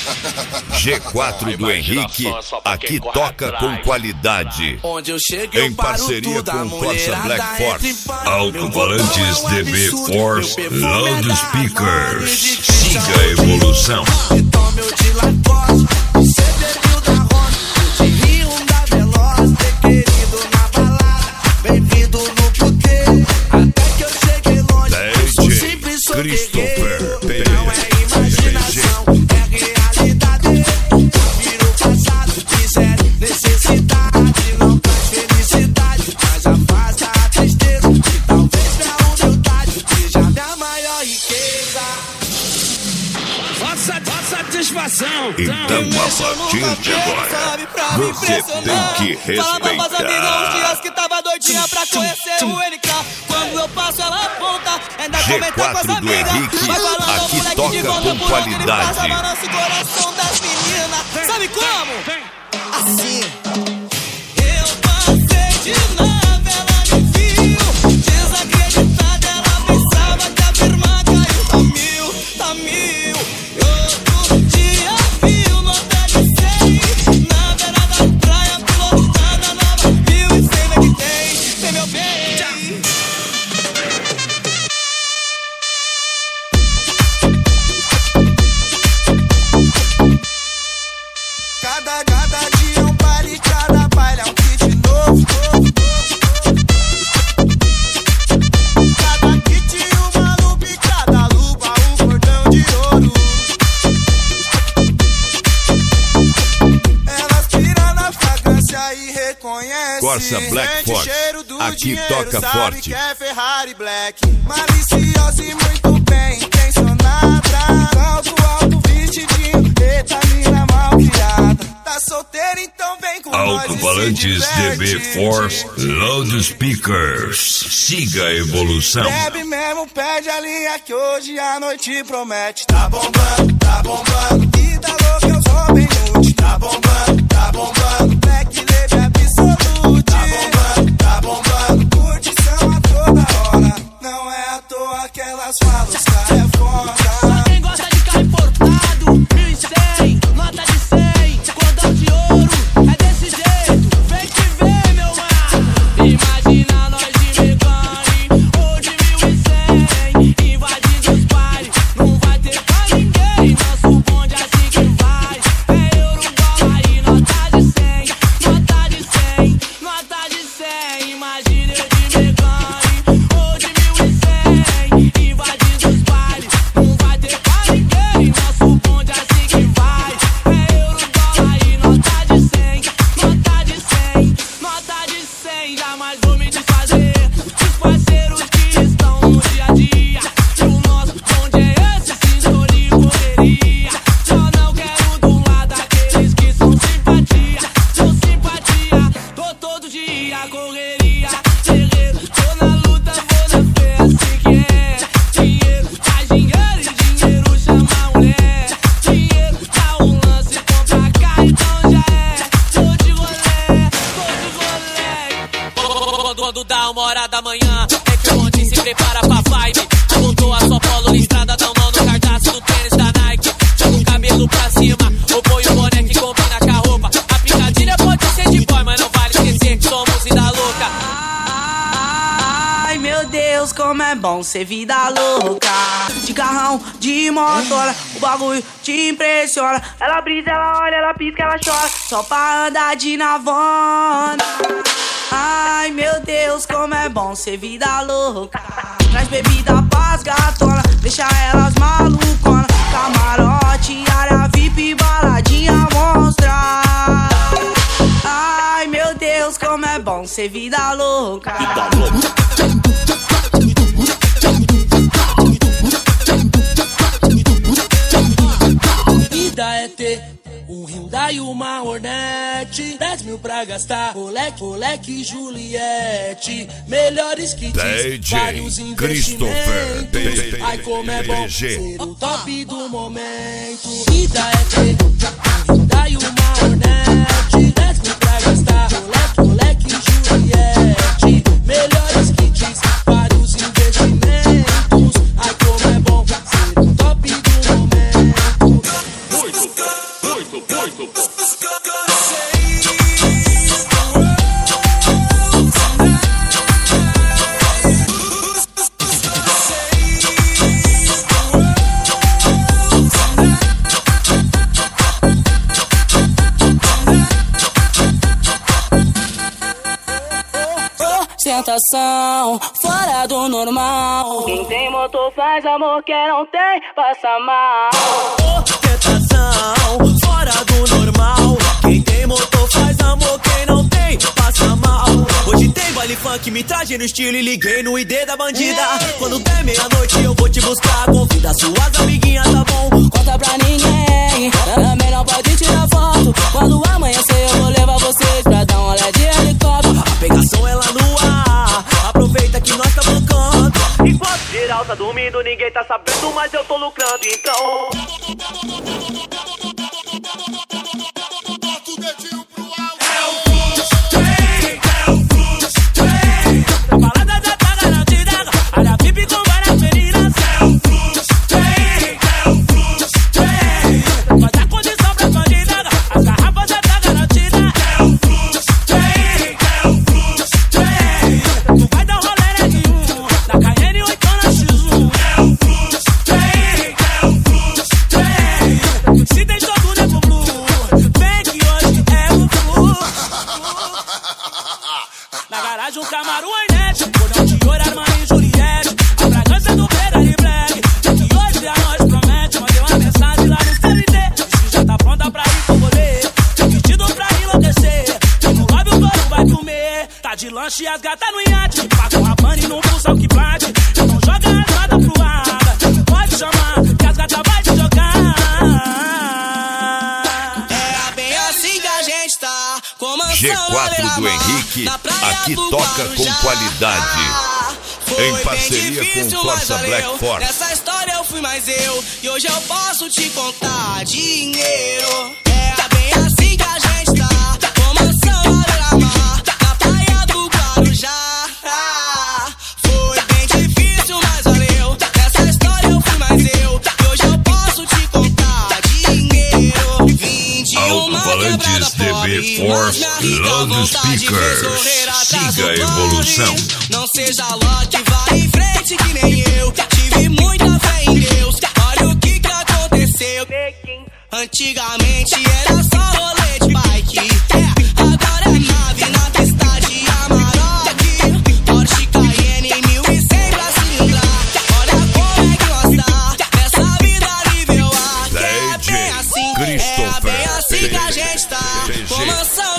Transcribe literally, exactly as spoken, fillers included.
G quatro do Henrique, aqui toca com qualidade. Em parceria com Corsa Black Force. Alto-falantes D B Force Loudspeakers. Siga a evolução. Christopher P G. Então, a partir de agora, você tem que respeitar. Dias que tava doidinha pra conhecer o N K. Quando eu passo, ela aponta. G quatro do Henrique, aqui toca com qualidade. Nosso coração das meninas. Sabe como? Assim. Eu passei de nave, ela me viu. Desacreditada, ela pensava que a minha irmã caiu. Tá mil, tá mil. Outro dia viu nota de cem. Na beira da praia, pilotando a nova Rio. E sei lá que tem, tem meu bem. Cada, cada dia um baile, cada baile é um kit novo. Cada kit uma lupa e cada lupa um cordão de ouro. Elas tiram na fragrância e reconhecem. Corsa Black Force, aqui toca forte. Que é Ferrari Black, maliciosa e muito bem intencionada. Alto, alto, vestidinho, etamina mal criada. Tá solteira, então vem com nós. Alto-falantes D B Force Loudspeakers. Siga a evolução. Bebe mesmo, pede a linha que hoje a noite promete. Tá bombando, tá bombando. Vida louca, eu sou bem nude. Tá bombando, tá bombando. Black leve absolute. Tá bombando, tá bombando. Curtição a toda hora. Não é à toa que elas falam, os caras é foda. Quem gosta de carro importado, mil e cem, nota de cem, cordão de ouro, é desse jeito, vem te ver, meu mano. Imagina nós de Megane, ou de mil e cem, invadindo os bailes, não vai ter pra ninguém. Nosso bonde é assim que vai, é euro, dólar e nota de cem, nota de cem, nota de cem. Imagina eu de Megane, ou de mil e cem, invadindo os bailes, não vai ter pra ninguém. Nosso bonde é assim que vai, é euro, dólar e nota de cem, nota de cem, nota de cem. Jamais vou me desfazer dos parceiros que estão no dia a dia. E o nosso bonde é esse, sintonia e correria. Só não quero do lado daqueles que são simpatia. Sou simpatia, tô todo dia correria. Guerreiro, tô na luta, vou na fé, assim que é. Dinheiro faz dinheiro e dinheiro chama mulher. Dinheiro dá um lance, compra cá, então já é. Tô de rolê, tô de rolê. Quando dá uma hora da manhã, é que o bonde se prepara pra vibe. Voltou a sua polo listrada, dá mão no cardápio do tênis da Nike. Joga o cabelo pra cima, ou põe o boné que combina com a roupa. A picadilha pode ser de boy, mas não vale esquecer que somos vida louca. Ai meu Deus, como é bom ser vida louca. De carrão, de motora, o bagulho te impressiona. Ela brisa, ela olha, ela pisca, ela chora, só pra andar de navona. Ai meu Deus, como é bom ser vida louca. Traz bebida pras gatona, deixa elas malucona. Camarote, área V I P, baladinha monstra. Ai meu Deus, como é bom ser vida louca. Vida é ter um Hyundai e uma Hornet, dez mil pra gastar, moleque, moleque Juliette. Melhores kits, D J vários Christopher P investimentos. Ai como é bom G. ser o top do momento. Vida é ter um Hyundai e uma Hornet, dez mil pra gastar, moleque, moleque Juliette. Melhores kits, vários investimentos. Ai como é bom ser o top do momento. Muito Muito bom. Tentação, fora do normal. Quem tem motor faz amor, quem não tem, passa mal. Oh, tentação, fora do normal. Quem tem motor faz amor, quem não tem, passa mal. Hoje tem baile funk, me traje no estilo e liguei no I D da bandida. Quando der meia-noite eu vou te buscar, convida suas amiguinhas, tá bom? Conta pra ninguém, também não pode tirar foto. Quando amanhecer eu vou levar vocês pra dar um olé de helicóptero. A pegação é lá no ar, aproveita que nós tá bancando. Enquanto geral tá dormindo, ninguém tá sabendo, mas eu tô lucrando, então. Bota o dedinho pro alto. É o Fluxo, é o Fluxo. A balada já tá garantida, área V I P com várias meninas. É o Fluxo, é o Fluxo. Faz a condição pra bandida, as garrafas já tá garantida. É o Fluxo, é o Fluxo. Tu vai dar um rolê nenhum, na Cayenne ou então na X um. É o Fluxo, é o Fluxo. Se tem todo nego blue, vem que hoje é o Fluxo. Na garagem um Camaro Hornet, cordão de ouro, Armani e Juliette, a fragrância do Ferrari Black. Que hoje a nós promete, mandei uma mensagem lá no C L T. Diz que já tá pronta pra ir pro rolê, tem vestido pra enlouquecer. E no lobby o touro vai comer, tá de lanche e as gatas no iate. Paga um rapane num pulsão que bate, então joga as gatas pro ar. Pode chamar, que as gatas vai te jogar. É bem assim que a gente tá, com mansão, G quatro do Henrique, aqui toca com qualidade. Em parceria com Corsa Black Force. Nessa história eu fui mais eu, e hoje eu posso te contar dinheiro. É bem assim que a gente tá, com mansão à beira-mar, na praia do Guarujá. Foi bem difícil, mas valeu. Nessa história eu fui mais eu, e hoje eu posso te contar dinheiro. vinte e um Alto-falantes D B Force Loudspeakers. Siga a evolução. Não seja lote, vai em frente que nem eu. Tive muita fé em Deus, olha o que que aconteceu. Antigamente era só rolê de bike, é, agora é nave na pista de Amarok. Porsche Cayenne mil e cem pra cilindrar. Olha como é que nós tá, nessa vida nível A. Que é bem assim, é bem assim que a gente tá, com mansão